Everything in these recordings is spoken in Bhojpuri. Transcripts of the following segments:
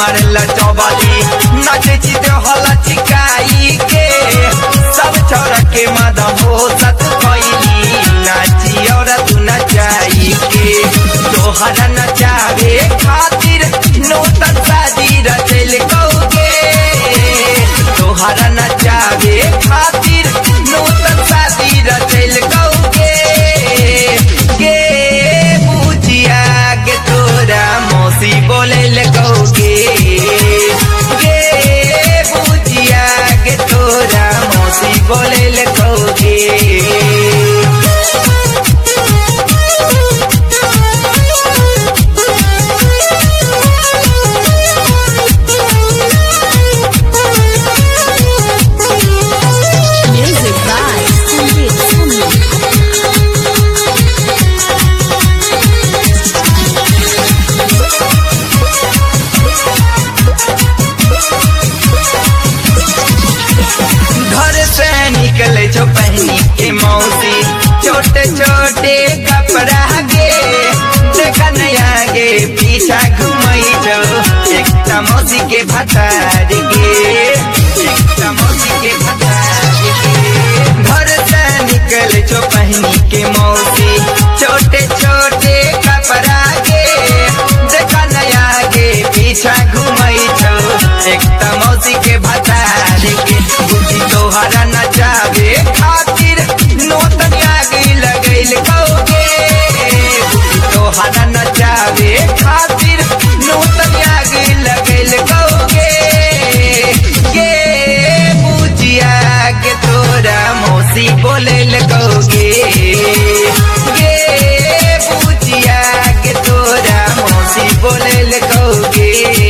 कमर लचौबली नाचे चित हला चिकाई के सब छोरा के मादा हो सत कैली नाची और तू नचाई के तोहरा नचावे खातिर नूतन शादी रचल कौगे तोहरा नचावे खातिर नूतन शादी रचल कौगे गे बुझिया गे तोरा मौसी बोले कौगे गे बुझिया गे तोरा मौसी बोले कौगे निकले जो पहनी के मौसी छोटे छोटे कपड़ा गे देखा नया गे पीछा घुमाई जो एक मौसी के भतार गे एक मौसी के भतार गे घर से निकले जो पहनी के मौसी छोटे छोटे कपड़ा गे देखा नया गे पीछा घुमाई जो एक मौसी के भतार गे तोहरा नचावे खातिर नूतन आगे लगैल कौगे तोहरा नचावे खातिर नूतन आगे लगैल कौगे गे बुझिया गे तोरा मौसी बोले कौगे गे बुझिया गे तोरा मौसी बोले कौगे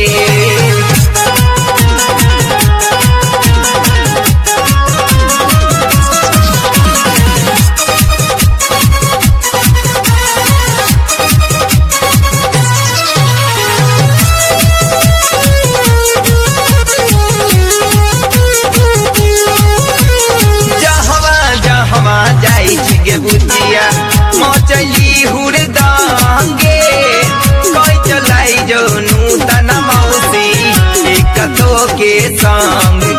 बुझिया मौचली हुरदांगे कोई चलाई जो नूतन मौसी एक तो के संग